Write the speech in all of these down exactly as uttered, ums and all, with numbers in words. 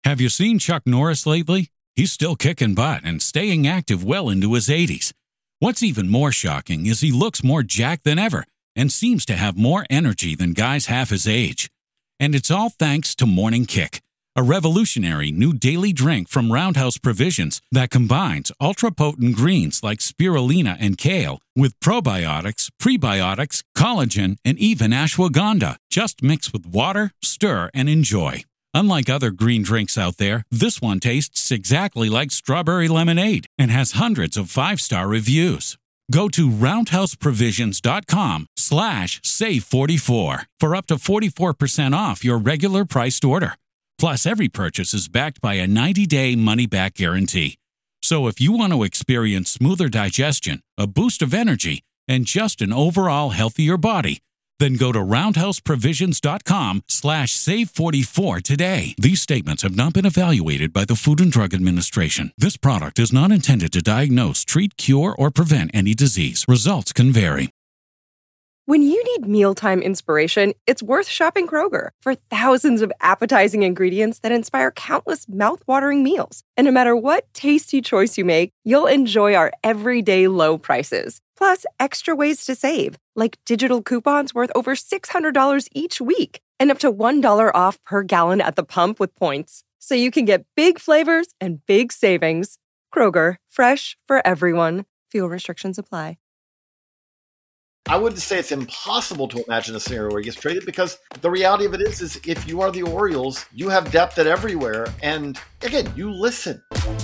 Have you seen Chuck Norris lately? He's still kicking butt and staying active well into his eighties. What's even more shocking is he looks more jacked than ever and seems to have more energy than guys half his age. And it's all thanks to Morning Kick, a revolutionary new daily drink from Roundhouse Provisions that combines ultra-potent greens like spirulina and kale with probiotics, prebiotics, collagen, and even ashwagandha. Just mix with water, stir, and enjoy. Unlike other green drinks out there, this one tastes exactly like strawberry lemonade and has hundreds of five-star reviews. Go to roundhouseprovisions.com slash save44 for up to forty-four percent off your regular priced order. Plus, every purchase is backed by a ninety-day money-back guarantee. So if you want to experience smoother digestion, a boost of energy, and just an overall healthier body, then go to roundhouseprovisions.com slash save44 today. These statements have not been evaluated by the Food and Drug Administration. This product is not intended to diagnose, treat, cure, or prevent any disease. Results can vary. When you need mealtime inspiration, it's worth shopping Kroger for thousands of appetizing ingredients that inspire countless mouth-watering meals. And no matter what tasty choice you make, you'll enjoy our everyday low prices. Plus, extra ways to save, like digital coupons worth over six hundred dollars each week and up to one dollar off per gallon at the pump with points. So you can get big flavors and big savings. Kroger, fresh for everyone. Fuel restrictions apply. I wouldn't say it's impossible to imagine a scenario where he gets traded, because the reality of it is, is if you are the Orioles, you have depth at everywhere. And again, you listen.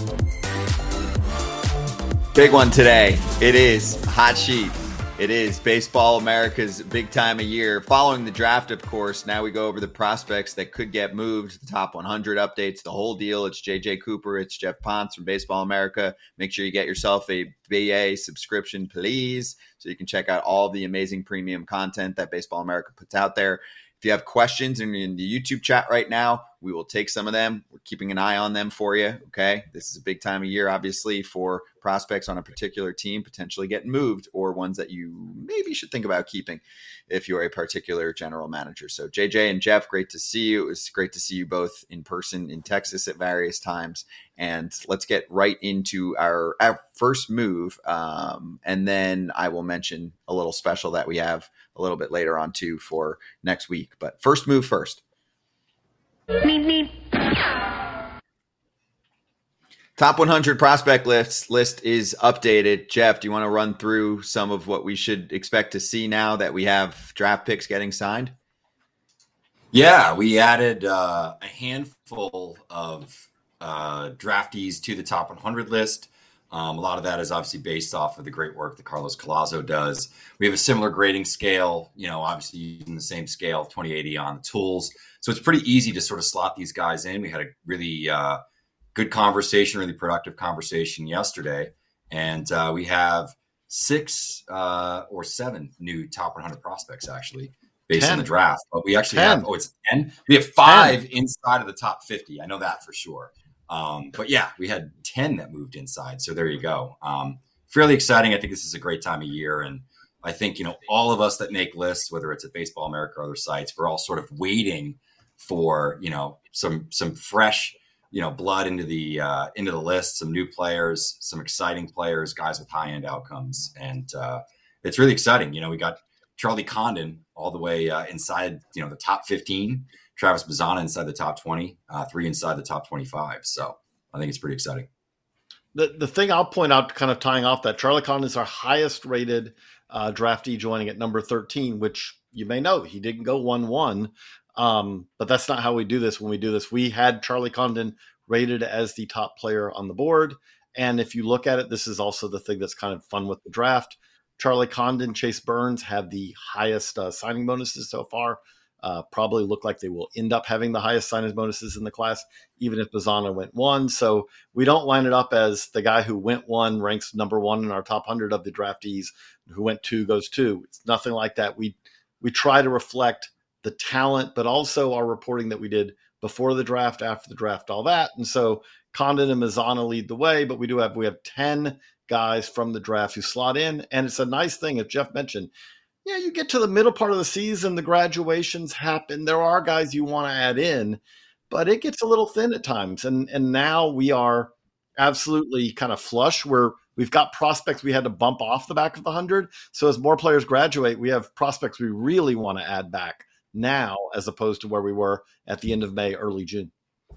Big one today. It is Hot Sheet. It is Baseball America's big time of year. Following the draft, of course, now we go over the prospects that could get moved, the top one hundred updates, the whole deal. It's J J Cooper. It's Jeff Ponce from Baseball America. Make sure you get yourself a B A subscription, please, so you can check out all the amazing premium content that Baseball America puts out there. If you have questions and you're in the YouTube chat right now, we will take some of them. We're keeping an eye on them for you, okay? This is a big time of year, obviously, for prospects on a particular team potentially getting moved, or ones that you maybe should think about keeping if you're a particular general manager. So J J and Jeff, great to see you. It was great to see you both in person in Texas at various times. And let's get right into our, our first move. Um, and then I will mention a little special that we have a little bit later on too for next week. But first move first. Meep, meep. Top one hundred prospect list list is updated. Jeff, do you want to run through some of what we should expect to see now that we have draft picks getting signed? Yeah, we added uh, a handful of uh, draftees to the top one hundred list. Um, a lot of that is obviously based off of the great work that Carlos Collazo does. We have a similar grading scale, you know, obviously using the same scale, twenty eighty on the tools. So it's pretty easy to sort of slot these guys in. We had a really uh, good conversation, really productive conversation yesterday. And uh, we have six uh, or seven new top one hundred prospects, actually, based ten. On the draft. But we actually ten. have, oh, it's ten? We have five ten. Inside of the top fifty. I know that for sure. Um, but yeah, we had ten that moved inside. So there you go. Um, fairly exciting. I think this is a great time of year. And I think, you know, all of us that make lists, whether it's at Baseball America or other sites, we're all sort of waiting for, you know, some, some fresh, you know, blood into the, uh, into the list, some new players, some exciting players, guys with high end outcomes. And, uh, it's really exciting. You know, we got Charlie Condon all the way, uh, inside, you know, the top fifteen, Travis Bazzana inside the top twenty, uh, three inside the top twenty-five. So I think it's pretty exciting. The the thing I'll point out, kind of tying off that, Charlie Condon is our highest rated uh, draftee, joining at number thirteen, which you may know he didn't go one one. Um, but that's not how we do this. When we do this, we had Charlie Condon rated as the top player on the board. And if you look at it, this is also the thing that's kind of fun with the draft. Charlie Condon, Chase Burns have the highest uh, signing bonuses so far. Uh, probably look like they will end up having the highest signing bonuses in the class, even if Bazzana went one. So we don't line it up as the guy who went one ranks number one in our top one hundred of the draftees, who went two goes two. It's nothing like that. We we try to reflect the talent, but also our reporting that we did before the draft, after the draft, all that. And so Condon and Bazzana lead the way, but we do have we have ten guys from the draft who slot in, and it's a nice thing, as Jeff mentioned. Yeah, you get to the middle part of the season, the graduations happen. There are guys you want to add in, but it gets a little thin at times. And and now we are absolutely kind of flush where we've got prospects we had to bump off the back of the hundred. So as more players graduate, we have prospects we really want to add back now as opposed to where we were at the end of May, early June.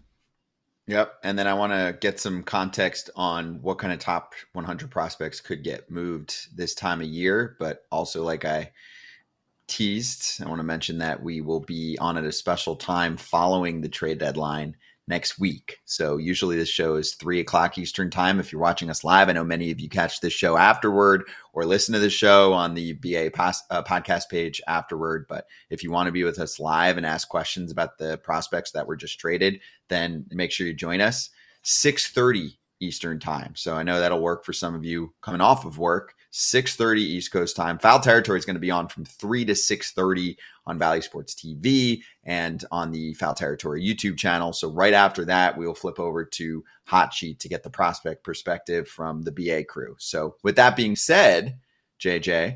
Yep. And then I want to get some context on what kind of top one hundred prospects could get moved this time of year. But also, like I teased, I want to mention that we will be on at a special time following the trade deadline next week. So usually this show is three o'clock Eastern time. If you're watching us live, I know many of you catch this show afterward or listen to the show on the B A pos- uh, podcast page afterward. But if you want to be with us live and ask questions about the prospects that were just traded, then make sure you join us six thirty Eastern time. So I know that'll work for some of you coming off of work. six thirty East Coast time. Foul Territory is going to be on from three to six thirty on Valley Sports T V and on the Foul Territory YouTube channel. So right after that, we'll flip over to Hot Sheet to get the prospect perspective from the B A crew. So with that being said, J J,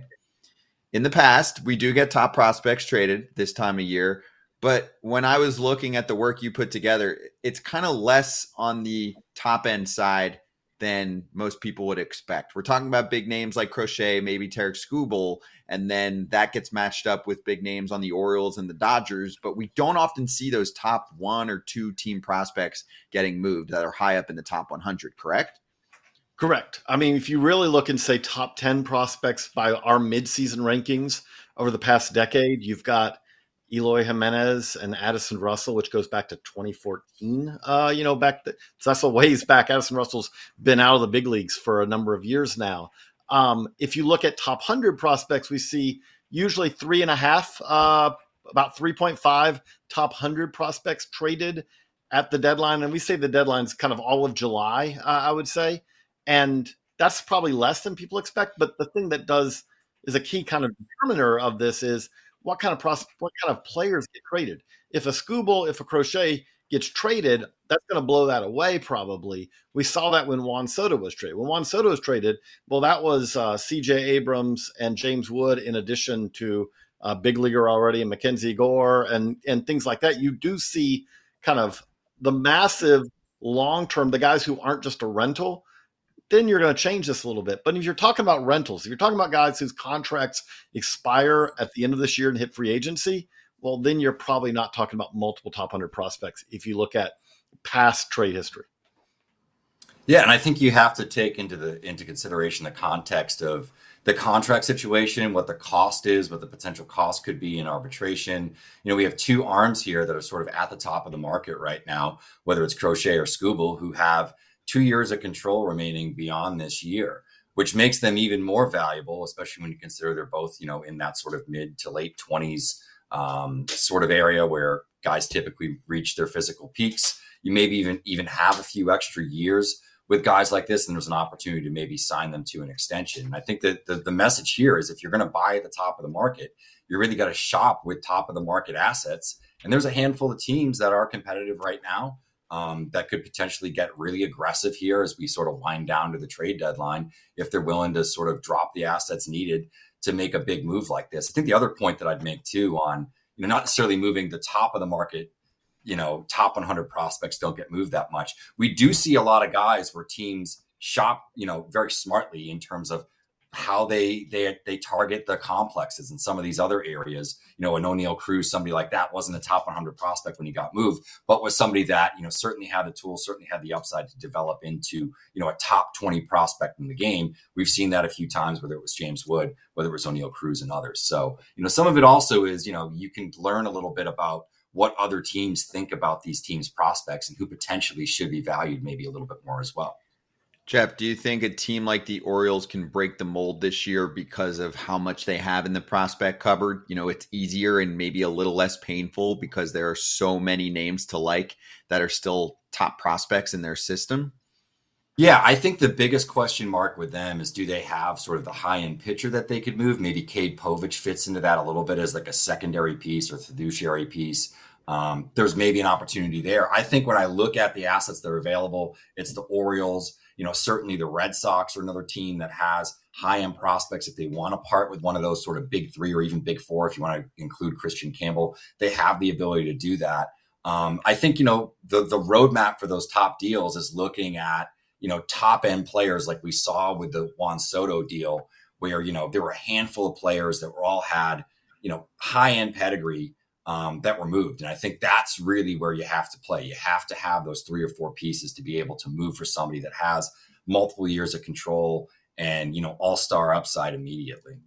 in the past, we do get top prospects traded this time of year. But when I was looking at the work you put together, it's kind of less on the top end side than most people would expect. We're talking about big names like Crochet, maybe Tarek Skubal, and then that gets matched up with big names on the Orioles and the Dodgers, but we don't often see those top one or two team prospects getting moved that are high up in the top one hundred, correct? Correct. I mean, if you really look and say top ten prospects by our midseason rankings over the past decade, you've got Eloy Jimenez and Addison Russell, which goes back to twenty fourteen. Uh, you know, back the, so that's a ways back. Addison Russell's been out of the big leagues for a number of years now. Um, if you look at top one hundred prospects, we see usually three and a half, uh, about three point five top one hundred prospects traded at the deadline. And we say the deadline is kind of all of July, uh, I would say. And that's probably less than people expect. But the thing that does is a key kind of determiner of this is what kind of pros- what kind of players get traded. If a Skubal, if a Crochet gets traded, that's going to blow that away probably. We saw that when Juan Soto was traded. When Juan Soto was traded, well, that was uh, C J Abrams and James Wood in addition to uh, big leaguer already, and Mackenzie Gore and, and things like that. You do see kind of the massive long-term, the guys who aren't just a rental, then you're going to change this a little bit. But if you're talking about rentals, if you're talking about guys whose contracts expire at the end of this year and hit free agency, well, then you're probably not talking about multiple top one hundred prospects if you look at past trade history. Yeah, and I think you have to take into the into consideration the context of the contract situation, what the cost is, what the potential cost could be in arbitration. You know, we have two arms here that are sort of at the top of the market right now, whether it's Crochet or Skubal, who have two years of control remaining beyond this year, which makes them even more valuable, especially when you consider they're both, you know, in that sort of mid to late twenties um, sort of area where guys typically reach their physical peaks. You maybe even, even have a few extra years with guys like this, and there's an opportunity to maybe sign them to an extension. And I think that the, the message here is if you're going to buy at the top of the market, you really got to shop with top of the market assets. And there's a handful of teams that are competitive right now Um, that could potentially get really aggressive here as we sort of wind down to the trade deadline if they're willing to sort of drop the assets needed to make a big move like this. I think the other point that I'd make too on, you know, not necessarily moving the top of the market, you know, top one hundred prospects don't get moved that much. We do see a lot of guys where teams shop, you know, very smartly in terms of how they they they target the complexes in some of these other areas. You know, an O'Neill Cruz, somebody like that wasn't a top one hundred prospect when he got moved, but was somebody that, you know, certainly had the tools, certainly had the upside to develop into, you know, a top twenty prospect in the game. We've seen that a few times, whether it was James Wood, whether it was O'Neill Cruz and others. So, you know, some of it also is, you know, you can learn a little bit about what other teams think about these teams' prospects and who potentially should be valued maybe a little bit more as well. Jeff, do you think a team like the Orioles can break the mold this year because of how much they have in the prospect cupboard? You know, it's easier and maybe a little less painful because there are so many names to like that are still top prospects in their system. Yeah, I think the biggest question mark with them is, do they have sort of the high-end pitcher that they could move? Maybe Cade Povich fits into that a little bit as like a secondary piece or fiduciary piece. Um, there's maybe an opportunity there. I think when I look at the assets that are available, it's the Orioles. You know, certainly the Red Sox are another team that has high-end prospects. If they want to part with one of those sort of big three or even big four, if you want to include Christian Campbell, they have the ability to do that. Um, I think, you know, the, the roadmap for those top deals is looking at, you know, top end players like we saw with the Juan Soto deal, where, you know, there were a handful of players that were all had, you know, high end pedigree um, that were moved. And I think that's really where you have to play. You have to have those three or four pieces to be able to move for somebody that has multiple years of control and, you know, all-star upside immediately.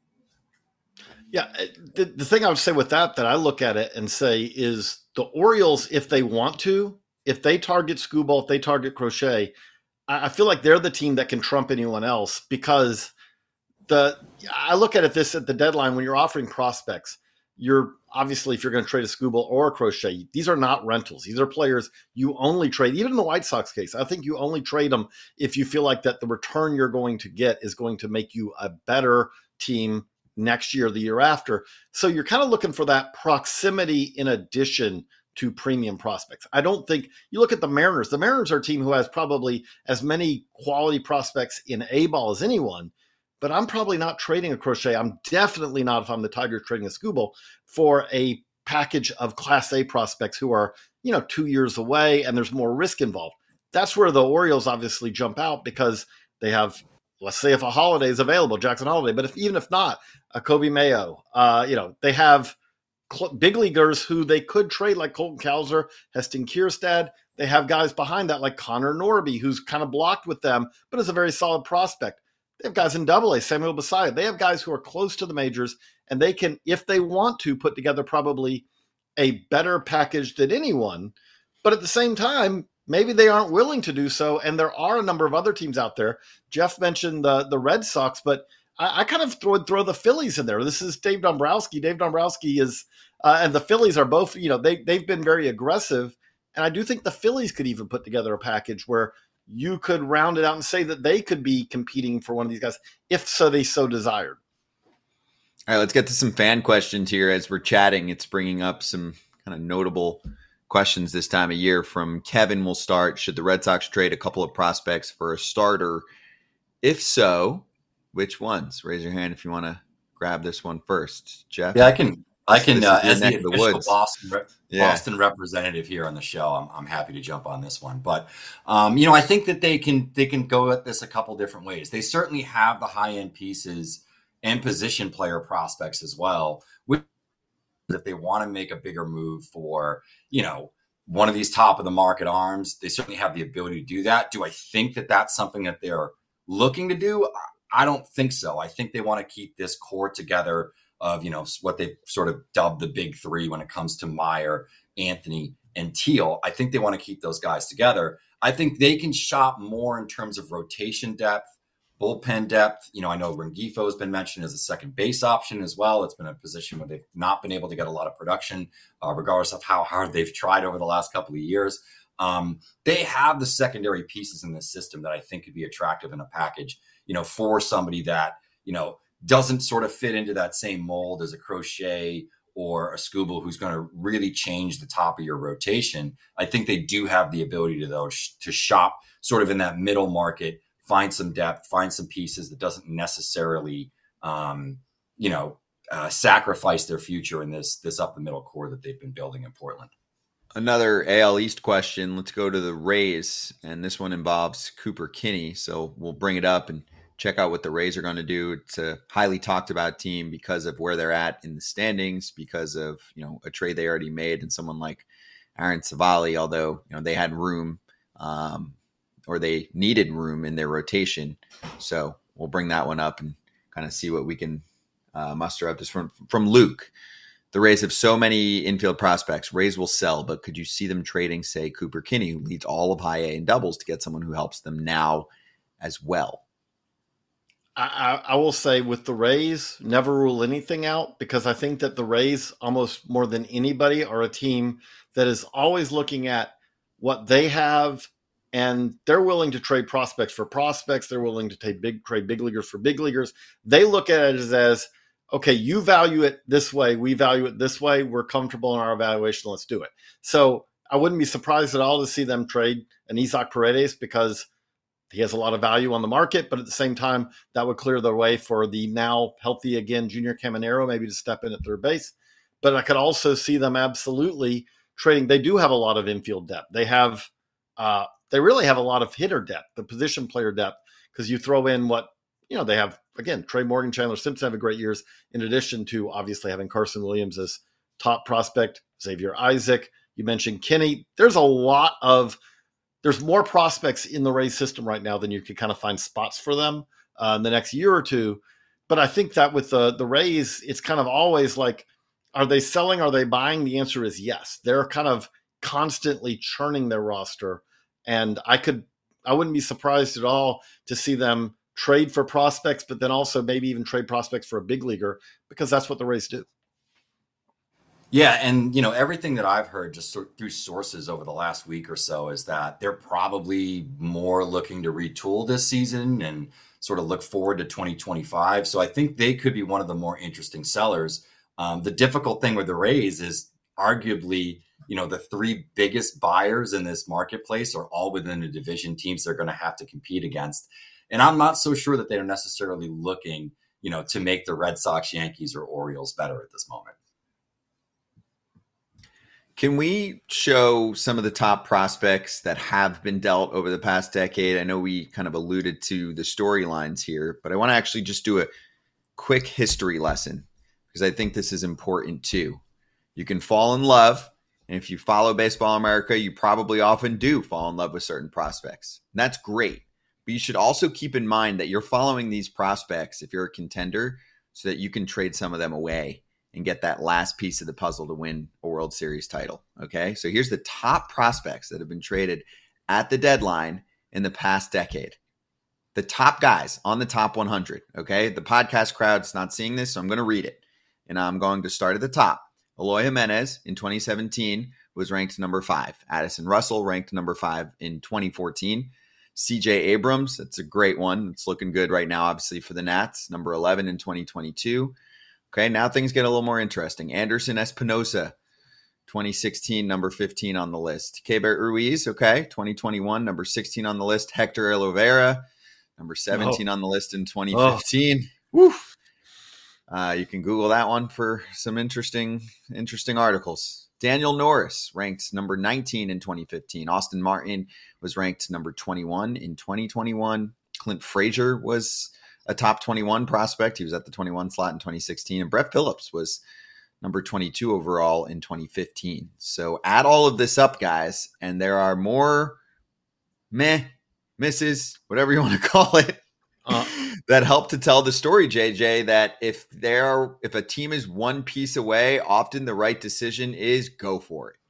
Yeah. The, the thing I would say with that, that I look at it and say is the Orioles, if they want to, if they target Skubal, if they target Crochet, I, I feel like they're the team that can trump anyone else, because the, I look at it this at the deadline when you're offering prospects, you're obviously, if you're going to trade a Skubal or a Crochet, these are not rentals. These are players you only trade. Even in the White Sox case, I think you only trade them if you feel like that the return you're going to get is going to make you a better team next year, the year after. So you're kind of looking for that proximity in addition to premium prospects. I don't think you look at the Mariners. The Mariners are a team who has probably as many quality prospects in A ball as anyone, but I'm probably not trading a Crochet. I'm definitely not, if I'm the Tigers, trading a Skubal for a package of Class A prospects who are, you know, two years away and there's more risk involved. That's where the Orioles obviously jump out, because they have, let's say if a Holiday is available, Jackson Holiday, but if even if not, a Kobe Mayo, uh, you know, they have cl- big leaguers who they could trade, like Colton Cowser, Heston Kierstad. They have guys behind that like Connor Norby, who's kind of blocked with them, but is a very solid prospect. They have guys in Double A, Samuel Basallo. They have guys who are close to the majors, and they can, if they want to, put together probably a better package than anyone. But at the same time, maybe they aren't willing to do so, and there are a number of other teams out there. Jeff mentioned the, the Red Sox, but I, I kind of throw, throw the Phillies in there. This is Dave Dombrowski. Dave Dombrowski is, uh, and the Phillies are both, you know, they, they've been very aggressive, and I do think the Phillies could even put together a package where you could round it out and say that they could be competing for one of these guys, if so they so desired. All right, let's get to some fan questions here as we're chatting. It's bringing up some kind of notable questions this time of year. From Kevin, we'll start. Should the Red Sox trade a couple of prospects for a starter? If so, which ones? Raise your hand if you want to grab this one first. Jeff? Yeah, I can. I can, uh, as the the official woods. Boston, re- Yeah. Boston representative here on the show, I'm, I'm happy to jump on this one. But, um, you know, I think that they can they can go at this a couple different ways. They certainly have the high-end pieces and position player prospects as well, which, if they want to make a bigger move for, you know, one of these top-of-the-market arms, they certainly have the ability to do that. Do I think that that's something that they're looking to do? I don't think so. I think they want to keep this core together of, you know, what they've sort of dubbed the big three when it comes to Meyer, Anthony, and Teal. I think they want to keep those guys together. I think they can shop more in terms of rotation depth, bullpen depth. You know, I know Rengifo has been mentioned as a second base option as well. It's been a position where they've not been able to get a lot of production, uh, regardless of how hard they've tried over the last couple of years. Um, they have the secondary pieces in this system that I think could be attractive in a package, you know, for somebody that, you know, doesn't sort of fit into that same mold as a Crochet or a Skubal, who's going to really change the top of your rotation. I think they do have the ability to, though, sh- to shop sort of in that middle market, find some depth, find some pieces that doesn't necessarily, um, you know, uh, sacrifice their future in this, this up the middle core that they've been building in Portland. Another A L East question. Let's go to the Rays, and this one involves Cooper Kinney. So we'll bring it up and check out what the Rays are going to do. It's a highly talked about team because of where they're at in the standings, because of, you know, a trade they already made and someone like Aaron Savali, although, you know, they had room um, or they needed room in their rotation. So we'll bring that one up and kind of see what we can uh, muster up. This from, from Luke. The Rays have so many infield prospects. Rays will sell, but could you see them trading, say, Cooper Kinney, who leads all of high A in doubles, to get someone who helps them now as well? I, I will say with the Rays, never rule anything out, because I think that the Rays, almost more than anybody, are a team that is always looking at what they have, and they're willing to trade prospects for prospects. They're willing to take big trade big leaguers for big leaguers. They look at it as, as okay, you value it this way, we value it this way, we're comfortable in our evaluation, let's do it. So I wouldn't be surprised at all to see them trade an Isaac Paredes, because he has a lot of value on the market, but at the same time, that would clear the way for the now healthy again Junior Caminero maybe to step in at third base. But I could also see them absolutely trading, they do have a lot of infield depth. They have, uh, they really have a lot of hitter depth, the position player depth, because you throw in what, you know, they have, again, Trey Morgan, Chandler Simpson have a great years, in addition to obviously having Carson Williams as top prospect, Xavier Isaac. You mentioned Kinney. There's a lot of, there's more prospects in the Rays system right now than you could kind of find spots for them uh, in the next year or two. But I think that with the, the Rays, it's kind of always like, are they selling? Are they buying? The answer is yes. They're kind of constantly churning their roster. And I could, I wouldn't be surprised at all to see them trade for prospects, but then also maybe even trade prospects for a big leaguer, because that's what the Rays do. Yeah, and you know, everything that I've heard just sort through sources over the last week or so is that they're probably more looking to retool this season and sort of look forward to twenty twenty-five. So I think they could be one of the more interesting sellers. Um, the difficult thing with the Rays is arguably, you know, the three biggest buyers in this marketplace are all within the division teams they're going to have to compete against. And I'm not so sure that they're necessarily looking, you know, to make the Red Sox, Yankees, or Orioles better at this moment. Can we show some of the top prospects that have been dealt over the past decade? I know we kind of alluded to the storylines here, but I want to actually just do a quick history lesson because I think this is important too. You can fall in love, and if you follow Baseball America, you probably often do fall in love with certain prospects. And that's great. But you should also keep in mind that you're following these prospects if you're a contender so that you can trade some of them away and get that last piece of the puzzle to win a World Series title. Okay, so here's the top prospects that have been traded at the deadline in the past decade. The top guys on the top one hundred. Okay, the podcast crowd's not seeing this, so I'm going to read it. And I'm going to start at the top. Eloy Jimenez in twenty seventeen was ranked number five. Addison Russell ranked number five in twenty fourteen. C J Abrams, that's a great one. It's looking good right now, obviously, for the Nats. Number eleven in twenty twenty-two. Okay, now things get a little more interesting. Anderson Espinosa, twenty sixteen, number fifteen on the list. Keibert Ruiz, okay, twenty twenty-one, number sixteen on the list. Hector Oliveira, number seventeen oh. on the list in twenty fifteen. Oh. Woo. Uh, you can Google that one for some interesting, interesting articles. Daniel Norris ranked number nineteen in twenty fifteen. Austin Martin was ranked number twenty-one in twenty twenty-one. Clint Frazier was a top twenty-one prospect. He was at the twenty-one slot in twenty sixteen. And Brett Phillips was number twenty-two overall in twenty fifteen. So add all of this up, guys, and there are more meh, misses, whatever you want to call it, uh, that help to tell the story, J J, that if there, if a team is one piece away, often the right decision is go for it.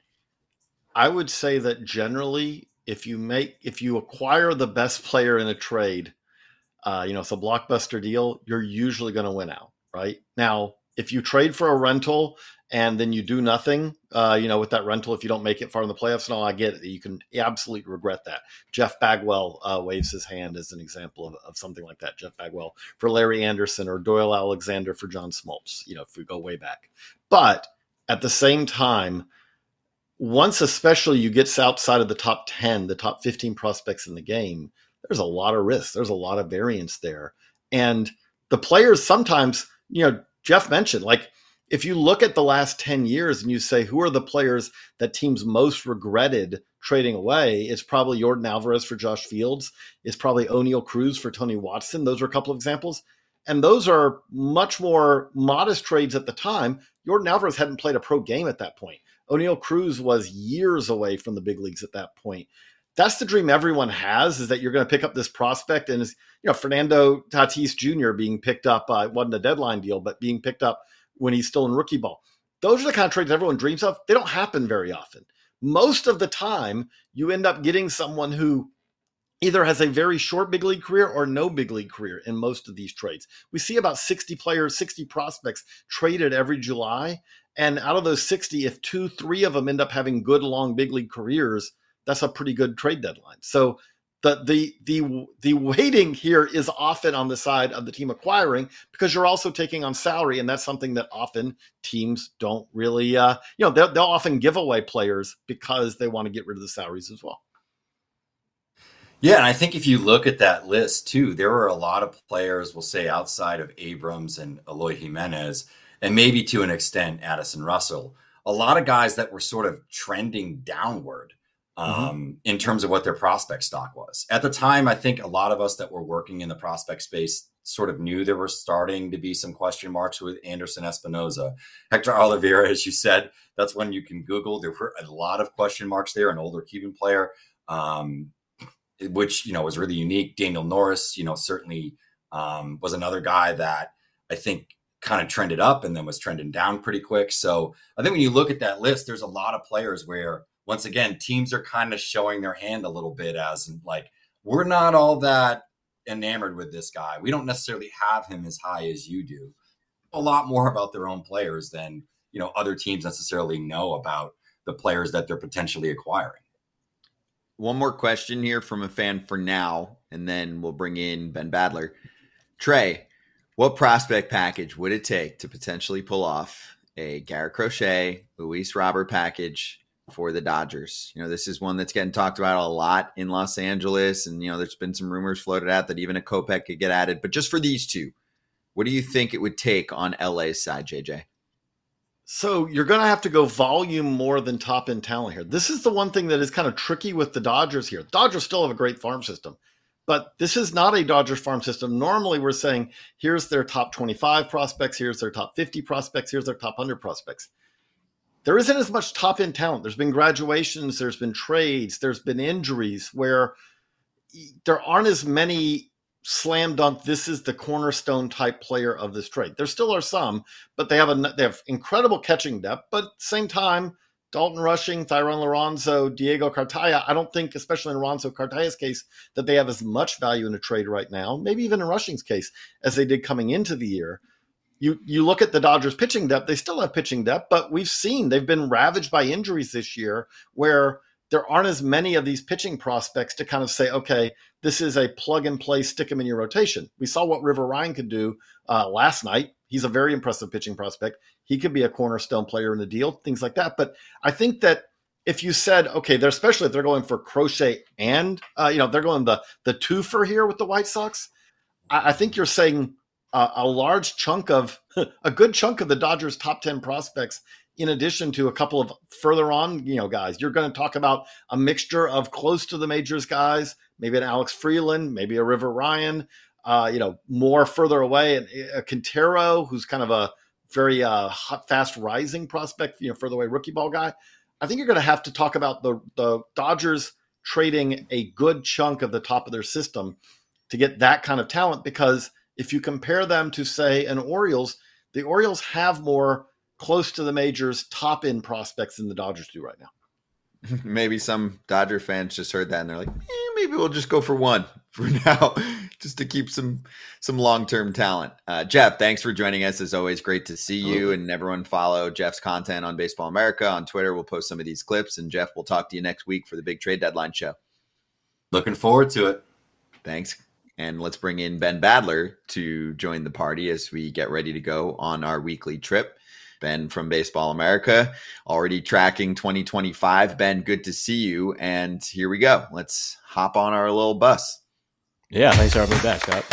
I would say that generally, if you make, if you acquire the best player in a trade, Uh, you know, it's a blockbuster deal, you're usually going to win out, right? Now, if you trade for a rental and then you do nothing, uh, you know, with that rental, if you don't make it far in the playoffs, no, I get it. You can absolutely regret that. Jeff Bagwell uh, waves his hand as an example of, of something like that. Jeff Bagwell for Larry Anderson or Doyle Alexander for John Smoltz, you know, if we go way back. But at the same time, once especially you get outside of the top ten, the top fifteen prospects in the game, there's a lot of risk. There's a lot of variance there. And the players sometimes, you know, Jeff mentioned, like, if you look at the last ten years and you say, who are the players that teams most regretted trading away? It's probably Yordan Alvarez for Josh Fields. It's probably O'Neal Cruz for Tony Watson. Those are a couple of examples. And those are much more modest trades at the time. Yordan Alvarez hadn't played a pro game at that point. O'Neal Cruz was years away from the big leagues at that point. That's the dream everyone has, is that you're going to pick up this prospect. And, you know, Fernando Tatis Junior being picked up, uh, wasn't a deadline deal, but being picked up when he's still in rookie ball. Those are the kind of trades everyone dreams of. They don't happen very often. Most of the time, you end up getting someone who either has a very short big league career or no big league career in most of these trades. We see about sixty players, sixty prospects traded every July. And out of those sixty, if two, three of them end up having good, long big league careers, that's a pretty good trade deadline. So the the the the waiting here is often on the side of the team acquiring, because you're also taking on salary, and that's something that often teams don't really, uh, you know, they'll, they'll often give away players because they want to get rid of the salaries as well. Yeah, and I think if you look at that list too, there are a lot of players, we'll say, outside of Abrams and Eloy Jimenez, and maybe to an extent Addison Russell, a lot of guys that were sort of trending downward um, mm-hmm. in terms of what their prospect stock was. At the time, I think a lot of us that were working in the prospect space sort of knew there were starting to be some question marks with Anderson Espinoza. Hector Oliveira, as you said, that's one you can Google. There were a lot of question marks there, an older Cuban player, um, which, you know, was really unique. Daniel Norris, you know, certainly um, was another guy that I think kind of trended up and then was trending down pretty quick. So I think when you look at that list, there's a lot of players where, once again, teams are kind of showing their hand a little bit as like, we're not all that enamored with this guy. We don't necessarily have him as high as you do. A lot more about their own players than, you know, other teams necessarily know about the players that they're potentially acquiring. One more question here from a fan for now, and then we'll bring in Ben Badler. Trey, what prospect package would it take to potentially pull off a Garrett Crochet, Luis Robert package for the Dodgers? You know, this is one that's getting talked about a lot in Los Angeles. And, you know, there's been some rumors floated out that even a Kopech could get added. But just for these two, what do you think it would take on L A's side, J J? So you're going to have to go volume more than top end talent here. This is the one thing that is kind of tricky with the Dodgers here. Dodgers still have a great farm system, but this is not a Dodgers farm system. Normally we're saying, here's their top twenty-five prospects. Here's their top fifty prospects. Here's their top one hundred prospects. There isn't as much top end talent. There's been graduations. There's been trades. There's been injuries where there aren't as many slam dunk, this is the cornerstone type player of this trade. There still are some, but they have a they have incredible catching depth. But at the same time, Dalton Rushing, Thyron Lorenzo, Diego Cartaya, I don't think, especially in Lorenzo Cartaya's case, that they have as much value in a trade right now, maybe even in Rushing's case, as they did coming into the year. You you look at the Dodgers pitching depth, they still have pitching depth, but we've seen they've been ravaged by injuries this year where there aren't as many of these pitching prospects to kind of say, okay, this is a plug and play, stick him in your rotation. We saw what River Ryan could do uh, last night. He's a very impressive pitching prospect. He could be a cornerstone player in the deal, things like that. But I think that if you said, okay, they're especially if they're going for Crochet and, uh, you know, they're going the, the twofer here with the White Sox, I, I think you're saying uh, a large chunk of, a good chunk of the Dodgers' top ten prospects, in addition to a couple of further on, you know, guys, you're going to talk about a mixture of close to the majors guys, maybe an Alex Freeland, maybe a River Ryan, uh, you know, more further away, and a Quintero, who's kind of a very uh, hot, fast rising prospect, you know, further away rookie ball guy. I think you're going to have to talk about the the Dodgers trading a good chunk of the top of their system to get that kind of talent, because if you compare them to, say, an Orioles, the Orioles have more close to the majors top end prospects than the Dodgers do right now. Maybe some Dodger fans just heard that and they're like, eh, maybe we'll just go for one for now, just to keep some some long-term talent. Uh, Jeff, thanks for joining us. As always, great to see you. And everyone follow Jeff's content on Baseball America on Twitter. We'll post some of these clips. And Jeff, we'll talk to you next week for the big trade deadline show. Looking forward to it. Thanks. And let's bring in Ben Badler to join the party as we get ready to go on our weekly trip. Ben from Baseball America, already tracking twenty twenty-five. Ben, good to see you. And here we go. Let's hop on our little bus. Yeah, thanks for having me back, Scott.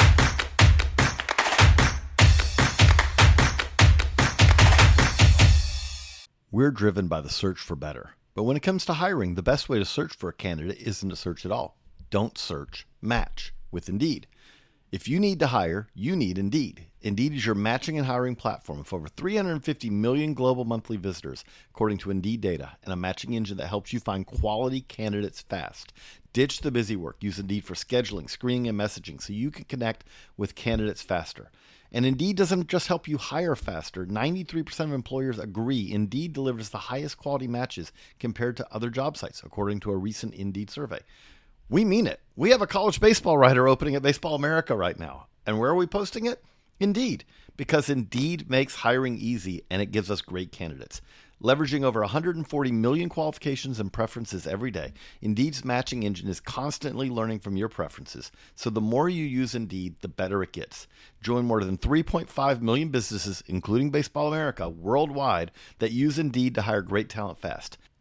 We're driven by the search for better. But when it comes to hiring, the best way to search for a candidate isn't to search at all. Don't search, match with Indeed. If you need to hire, you need Indeed. Indeed is your matching and hiring platform with over three hundred fifty million global monthly visitors, according to Indeed data, and a matching engine that helps you find quality candidates fast. Ditch the busy work. Use Indeed for scheduling, screening, and messaging so you can connect with candidates faster. And Indeed doesn't just help you hire faster. ninety-three percent of employers agree Indeed delivers the highest quality matches compared to other job sites, according to a recent Indeed survey. We mean it. We have a college baseball writer opening at Baseball America right now. And where are we posting it? Indeed, because Indeed makes hiring easy and it gives us great candidates. Leveraging over one hundred forty million qualifications and preferences every day, Indeed's matching engine is constantly learning from your preferences. So the more you use Indeed, the better it gets. Join more than three point five million businesses, including Baseball America, worldwide that use Indeed to hire great talent fast.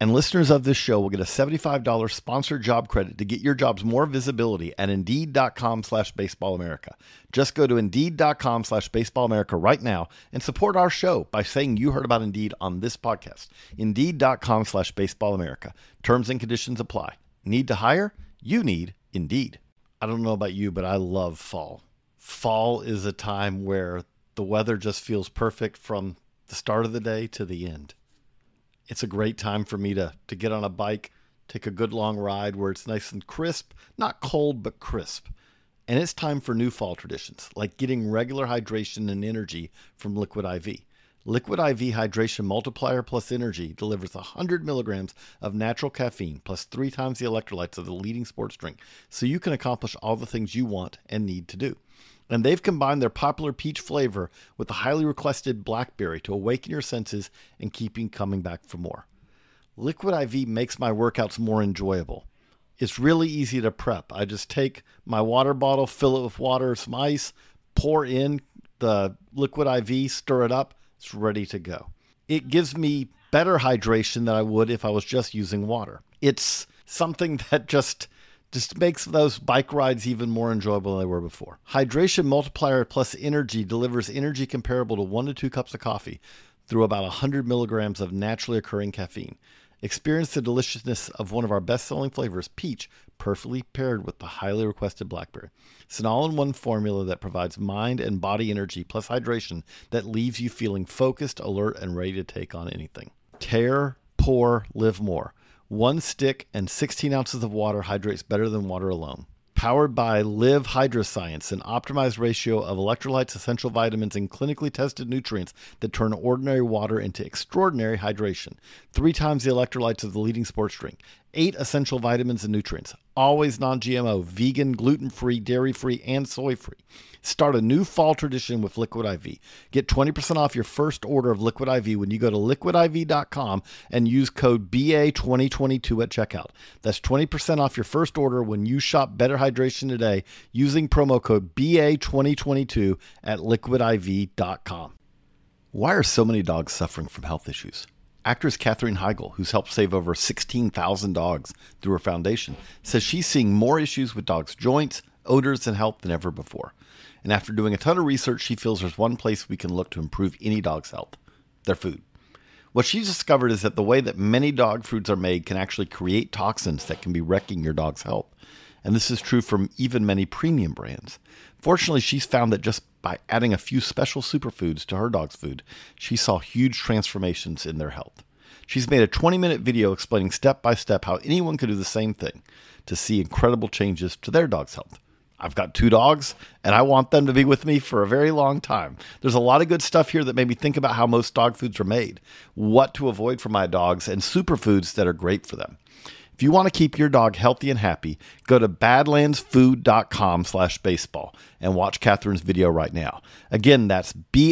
And listeners of this show will get a seventy-five dollars sponsored job credit to get your jobs more visibility at Indeed.com slash Baseball America. Just go to Indeed.com slash Baseball America right now and support our show by saying you heard about Indeed on this podcast. Indeed.com slash Baseball America. Terms and conditions apply. Need to hire? You need Indeed. I don't know about you, but I love fall. Fall is a time where the weather just feels perfect from the start of the day to the end. It's a great time for me to, to get on a bike, take a good long ride where it's nice and crisp, not cold, but crisp. And it's time for new fall traditions, like getting regular hydration and energy from Liquid I V. Liquid I V Hydration Multiplier Plus Energy delivers one hundred milligrams of natural caffeine plus three times the electrolytes of the leading sports drink, so you can accomplish all the things you want and need to do. And they've combined their popular peach flavor with the highly requested blackberry to awaken your senses and keep you coming back for more. Liquid I V makes my workouts more enjoyable. It's really easy to prep. I just take my water bottle, fill it with water, some ice, pour in the Liquid I V, stir it up. It's ready to go. It gives me better hydration than I would if I was just using water. It's something that just... Just makes those bike rides even more enjoyable than they were before. Hydration Multiplier Plus Energy delivers energy comparable to one to two cups of coffee through about one hundred milligrams of naturally occurring caffeine. Experience the deliciousness of one of our best-selling flavors, peach, perfectly paired with the highly requested blackberry. It's an all-in-one formula that provides mind and body energy plus hydration that leaves you feeling focused, alert, and ready to take on anything. Tear, pour, live more. One stick and sixteen ounces of water hydrates better than water alone. Powered by Live Hydroscience, an optimized ratio of electrolytes, essential vitamins, and clinically tested nutrients that turn ordinary water into extraordinary hydration. Three times the electrolytes of the leading sports drink. Eight essential vitamins and nutrients. Always non-G M O, vegan, gluten-free, dairy-free, and soy-free. Start a new fall tradition with Liquid I V. Get twenty percent off your first order of Liquid I V when you go to liquid I V dot com and use code B A twenty twenty-two at checkout. That's twenty percent off your first order when you shop Better Hydration today using promo code B A twenty twenty-two at liquid I V dot com. Why are so many dogs suffering from health issues? Actress Katherine Heigl, who's helped save over sixteen thousand dogs through her foundation, says she's seeing more issues with dogs' joints, odors, and health than ever before. And after doing a ton of research, she feels there's one place we can look to improve any dog's health: their food. What she's discovered is that the way that many dog foods are made can actually create toxins that can be wrecking your dog's health. And this is true from even many premium brands. Fortunately, she's found that just by adding a few special superfoods to her dog's food, she saw huge transformations in their health. She's made a twenty-minute video explaining step-by-step how anyone could do the same thing to see incredible changes to their dog's health. I've got two dogs, and I want them to be with me for a very long time. There's a lot of good stuff here that made me think about how most dog foods are made, what to avoid for my dogs, and superfoods that are great for them. If you want to keep your dog healthy and happy, go to badlandsfood.com slash baseball and watch Katherine's video right now. Again, that's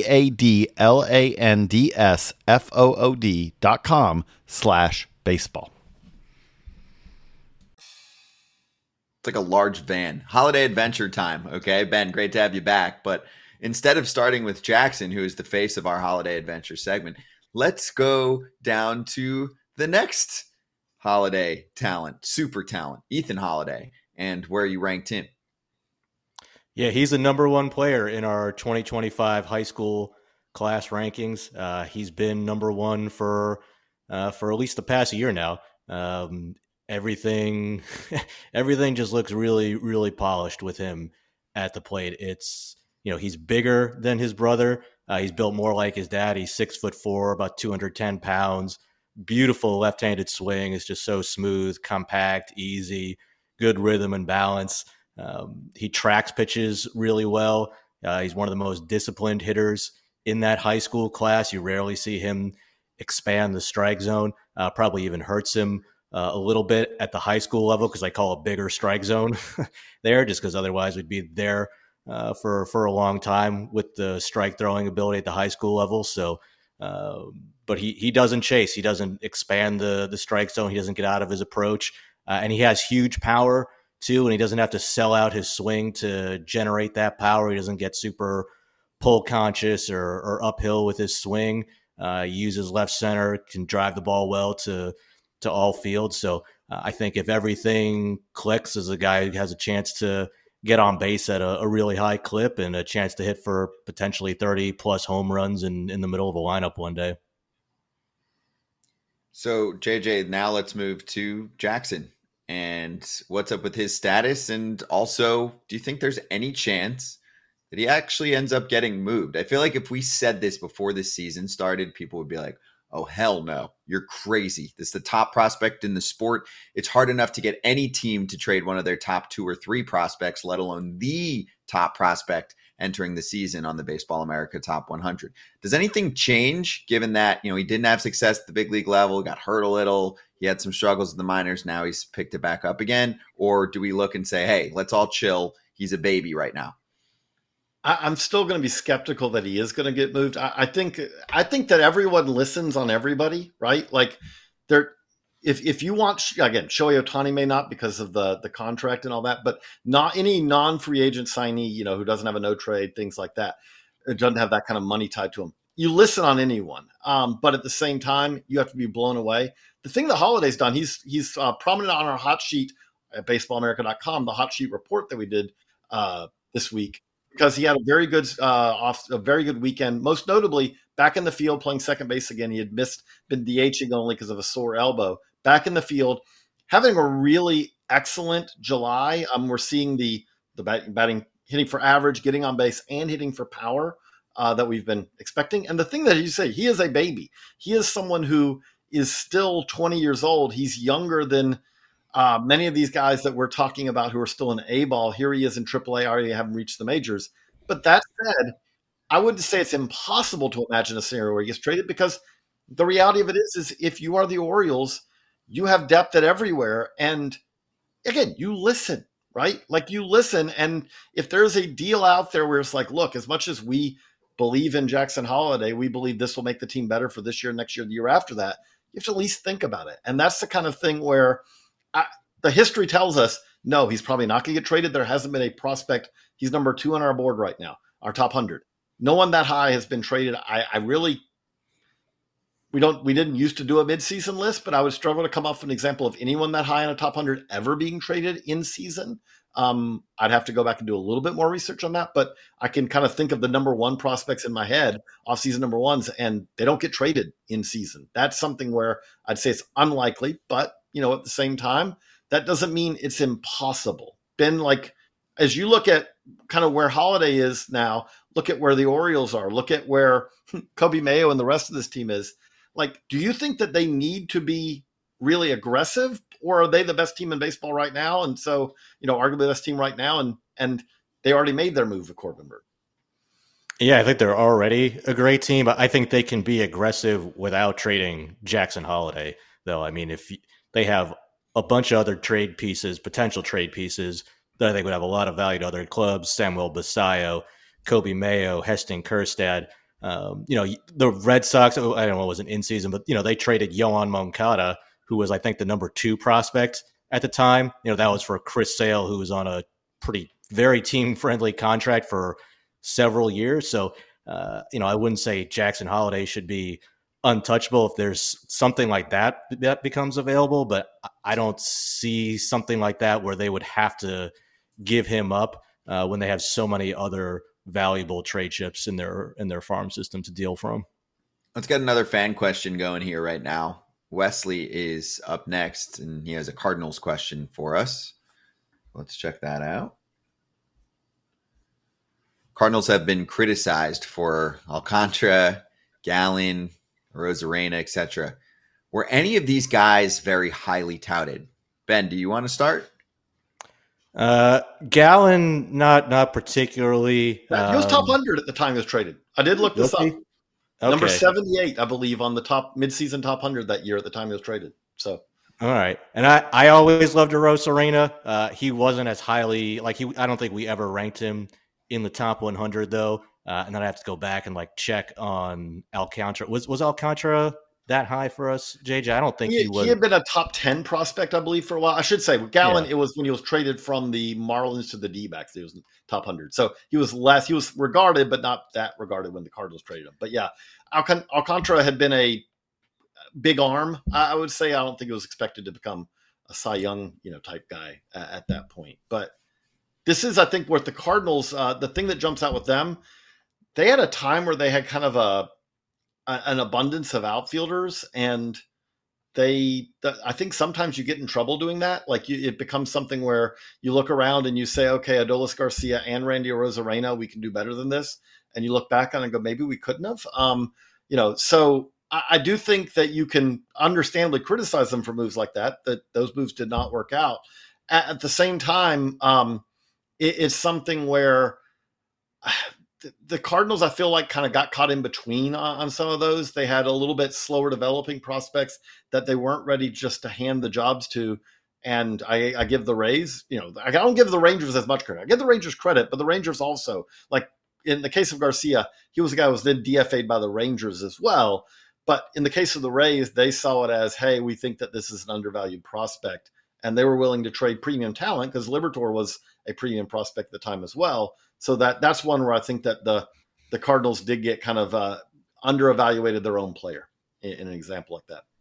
B-A-D-L-A-N-D-S-F-O-O-D dot com slash baseball. It's like a large van. Holiday adventure time. Okay, Ben, great to have you back. But instead of starting with Jackson, who is the face of our holiday adventure segment, let's go down to the next holiday talent, super talent, Ethan Holiday, and where you ranked him. Yeah, he's the number one player in our twenty twenty-five high school class rankings. Uh, he's been number one for uh, for at least the past year now. Um, everything, everything just looks really, really polished with him at the plate. It's, you know, he's bigger than his brother. Uh, he's built more like his dad. He's six foot four, about two hundred ten pounds. Beautiful left-handed swing. It's just so smooth, compact, easy, good rhythm and balance. Um, he tracks pitches really well. Uh, he's one of the most disciplined hitters in that high school class. You rarely see him expand the strike zone. Uh, probably even hurts him uh, a little bit at the high school level because I call a bigger strike zone there, just because otherwise we'd be there uh, for for a long time with the strike throwing ability at the high school level. So. Uh, but he he doesn't chase. He doesn't expand the the strike zone. He doesn't get out of his approach. Uh, and he has huge power, too, and he doesn't have to sell out his swing to generate that power. He doesn't get super pull conscious or, or uphill with his swing. Uh, he uses left center, can drive the ball well to to all fields. So uh, I think if everything clicks, as a guy who has a chance to get on base at a, a really high clip and a chance to hit for potentially thirty plus home runs in, in the middle of a lineup one day. So J J, now let's move to Jackson and what's up with his status. And also, do you think there's any chance that he actually ends up getting moved? I feel like if we said this before the season started, people would be like, oh, hell no, you're crazy. This is the top prospect in the sport. It's hard enough to get any team to trade one of their top two or three prospects, let alone the top prospect entering the season on the Baseball America Top one hundred. Does anything change given that, you know, he didn't have success at the big league level, got hurt a little, he had some struggles with the minors, now he's picked it back up again? Or do we look and say, hey, let's all chill, he's a baby right now? I'm still going to be skeptical that he is going to get moved. I, I think I think that everyone listens on everybody, right? Like, there, if if you want, again, Shohei Ohtani may not because of the the contract and all that, but not any non-free agent signee, you know, who doesn't have a no trade, things like that, it doesn't have that kind of money tied to him. You listen on anyone, um, but at the same time, you have to be blown away. The thing that Holliday's done, he's he's uh, prominent on our hot sheet at baseball america dot com, the hot sheet report that we did uh, this week. Because he had a very good uh, off, a very good weekend. Most notably, back in the field playing second base again. He had missed, been DHing only because of a sore elbow. Back in the field, having a really excellent July. Um, we're seeing the the bat, batting, hitting for average, getting on base, and hitting for power uh, that we've been expecting. And the thing that you say, he is a baby. He is someone who is still twenty years old. He's younger than Uh, many of these guys that we're talking about who are still in A-ball. Here he is in triple A, already haven't reached the majors. But that said, I wouldn't say it's impossible to imagine a scenario where he gets traded, because the reality of it is, is if you are the Orioles, you have depth at everywhere. And again, you listen, right? Like you listen. And if there's a deal out there where it's like, look, as much as we believe in Jackson Holliday, we believe this will make the team better for this year, next year, the year after that, you have to at least think about it. And that's the kind of thing where I, the history tells us, no, he's probably not going to get traded. There hasn't been a prospect. He's number two on our board right now, our top one hundred. No one that high has been traded. I, I really, we don't, we didn't used to do a midseason list, but I would struggle to come up with an example of anyone that high on a top one hundred ever being traded in season. Um, I'd have to go back and do a little bit more research on that, but I can kind of think of the number one prospects in my head, off-season number ones, and they don't get traded in season. That's something where I'd say it's unlikely, but you know, at the same time, that doesn't mean it's impossible. Ben, like, as you look at kind of where Holliday is now, look at where the Orioles are, look at where Kobe Mayo and the rest of this team is. Like, do you think that they need to be really aggressive, or are they the best team in baseball right now? And so, you know, arguably the best team right now, and and they already made their move with Corbin Burnes. Yeah, I think they're already a great team, but I think they can be aggressive without trading Jackson Holliday, though. I mean, if they have a bunch of other trade pieces, potential trade pieces that I think would have a lot of value to other clubs, Samuel Basallo, Kobe Mayo, Heston Kjerstad. Um, you know, the Red Sox, I don't know, it wasn't in season, but, you know, they traded Yohan Moncada, who was, I think, the number two prospect at the time. You know, that was for Chris Sale, who was on a pretty, very team-friendly contract for several years. So, uh, you know, I wouldn't say Jackson Holliday should be untouchable if there's something like that that becomes available, but I don't see something like that where they would have to give him up uh, when they have so many other valuable trade chips in their in their farm system to deal from. Let's get another fan question going here right now. Wesley is up next, and he has a Cardinals question for us. Let's check that out. Cardinals have been criticized for Alcantara, Gallen, Rosarena, et cetera. Were any of these guys very highly touted? Ben, do you want to start? Uh, Gallen, not not particularly. He was top one hundred at the time he was traded. I did look this up. Okay. Number seventy-eight, I believe, on the top midseason top one hundred that year at the time he was traded. So, all right. And I, I always loved Rosarena. Uh, he wasn't as highly, like, he. I don't think we ever ranked him in the top one hundred, though. Uh, and then I have to go back and, like, check on Alcantara. Was was Alcantara that high for us, J J? I don't think he, he was. He had been a top ten prospect, I believe, for a while. I should say, with Gallen, yeah. It was when he was traded from the Marlins to the D-backs. He was top one hundred. So he was less, he was regarded, but not that regarded when the Cardinals traded him. But yeah, Alcan- Alcantara had been a big arm. I would say I don't think it was expected to become a Cy Young, you know, type guy uh, at that point. But this is, I think, what the Cardinals, uh, the thing that jumps out with them, they had a time where they had kind of a, a an abundance of outfielders, and they, the, I think sometimes you get in trouble doing that. Like you, it becomes something where you look around and you say, okay, Adolis Garcia and Randy Arozarena, we can do better than this. And you look back on it and go, maybe we couldn't have. Um, you know, so I, I do think that you can understandably criticize them for moves like that, that those moves did not work out. At, at the same time, um, it, it's something where the, the Cardinals, I feel like, kind of got caught in between on, on some of those. They had a little bit slower developing prospects that they weren't ready just to hand the jobs to. And I, I give the Rays, you know, I don't give the Rangers as much credit. I give the Rangers credit, but the Rangers also, like, in the case of Garcia, he was a guy who was then D F A'd by the Rangers as well. But in the case of the Rays, they saw it as, hey, we think that this is an undervalued prospect. And they were willing to trade premium talent because Liberatore was a premium prospect at the time as well. So that that's one where I think that the the Cardinals did get kind of uh, under-evaluated their own player in, in an example like that.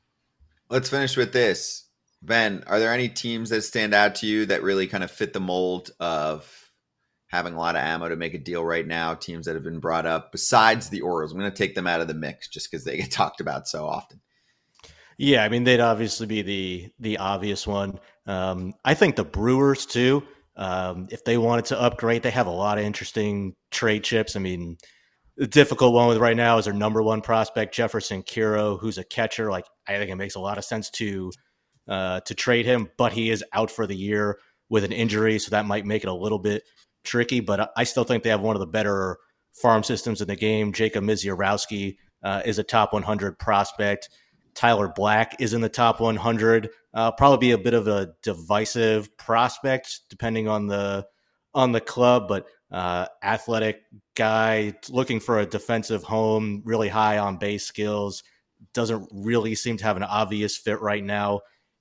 Let's finish with this. Ben, are there any teams that stand out to you that really kind of fit the mold of having a lot of ammo to make a deal right now, teams that have been brought up besides the Orioles? I'm going to take them out of the mix just because they get talked about so often. Yeah, I mean, they'd obviously be the the obvious one. Um, I think the Brewers, too, um, if they wanted to upgrade, they have a lot of interesting trade chips. I mean, the difficult one with right now is their number one prospect, Jefferson Quiro, who's a catcher. Like, I think it makes a lot of sense to uh, to trade him, but he is out for the year with an injury, so that might make it a little bit tricky, but I still think they have one of the better farm systems in the game. Jacob Misiorowski uh, is a top one hundred prospect. Tyler Black is in the top one hundred. Uh, probably be a bit of a divisive prospect depending on the on the club, but uh, athletic guy looking for a defensive home, really high on base skills. Doesn't really seem to have an obvious fit right now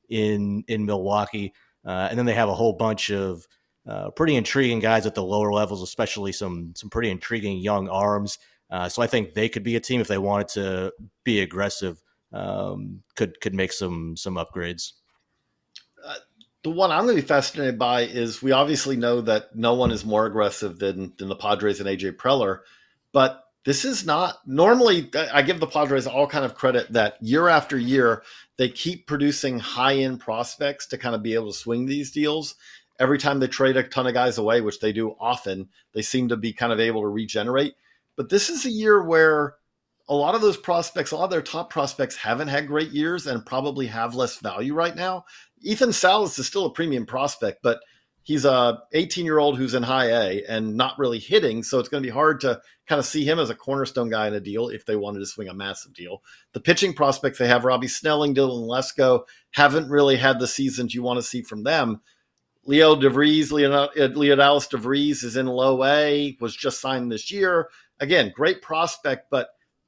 in in Milwaukee. Uh, and then they have a whole bunch of Uh, pretty intriguing guys at the lower levels, especially some some pretty intriguing young arms. Uh, so I think they could be a team if they wanted to be aggressive. Um, could could make some some upgrades. Uh, the one I'm going to be fascinated by is we obviously know that no one is more aggressive than than the Padres and A J Preller, but this is not normally. I give the Padres all kind of credit that year after year they keep producing high end prospects to kind of be able to swing these deals. Every time they trade a ton of guys away, which they do often, they seem to be kind of able to regenerate. But this is a year where a lot of those prospects, a lot of their top prospects haven't had great years and probably have less value right now. Ethan Salas is still a premium prospect, but he's a eighteen-year-old who's in high A and not really hitting, so it's going to be hard to kind of see him as a cornerstone guy in a deal if they wanted to swing a massive deal. The pitching prospects they have, Robbie Snelling, Dylan Lesko, haven't really had the seasons you want to see from them. Leo DeVries, Leonidas DeVries is in low A, was just signed this year. Again, great prospect, but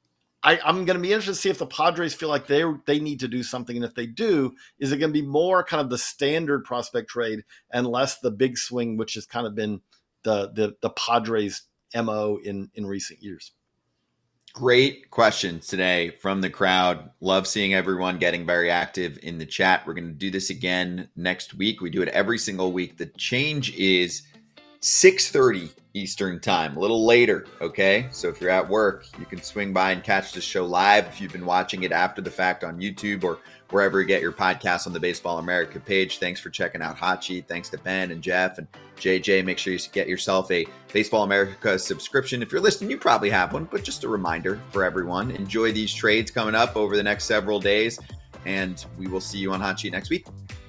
I, I'm going to be interested to see if the Padres feel like they they need to do something. And if they do, is it going to be more kind of the standard prospect trade and less the big swing, which has kind of been the the, the Padres' M O in, in recent years? Great questions today from the crowd. Love seeing everyone getting very active in the chat. We're going to do this again next week. We do it every single week. The change is six thirty Eastern time, a little later, okay? So if you're at work, you can swing by and catch the show live. If you've been watching it after the fact on YouTube or wherever you get your podcasts on the Baseball America page. Thanks for checking out Hot Sheet. Thanks to Ben and Jeff and J J. Make sure you get yourself a Baseball America subscription. If you're listening, you probably have one, but just a reminder for everyone. Enjoy these trades coming up over the next several days, and we will see you on Hot Sheet next week.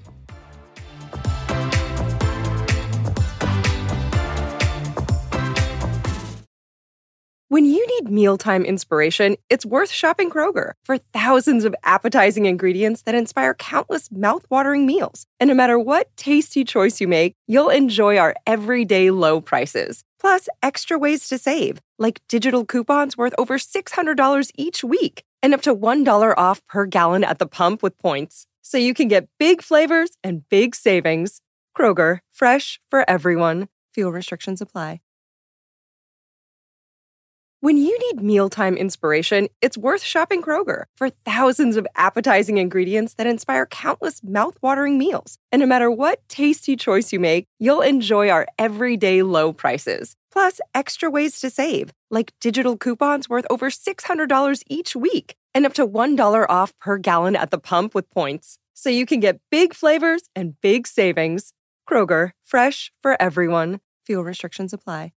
When you need mealtime inspiration, it's worth shopping Kroger. For thousands of appetizing ingredients that inspire countless mouthwatering meals. And no matter what tasty choice you make, you'll enjoy our everyday low prices. Plus, extra ways to save, like digital coupons worth over six hundred dollars each week and up to one dollar off per gallon at the pump with points. So you can get big flavors and big savings. Kroger, fresh for everyone. Fuel restrictions apply. When you need mealtime inspiration, it's worth shopping Kroger for thousands of appetizing ingredients that inspire countless mouthwatering meals. And no matter what tasty choice you make, you'll enjoy our everyday low prices. Plus, extra ways to save, like digital coupons worth over six hundred dollars each week and up to one dollar off per gallon at the pump with points. So you can get big flavors and big savings. Kroger, fresh for everyone. Fuel restrictions apply.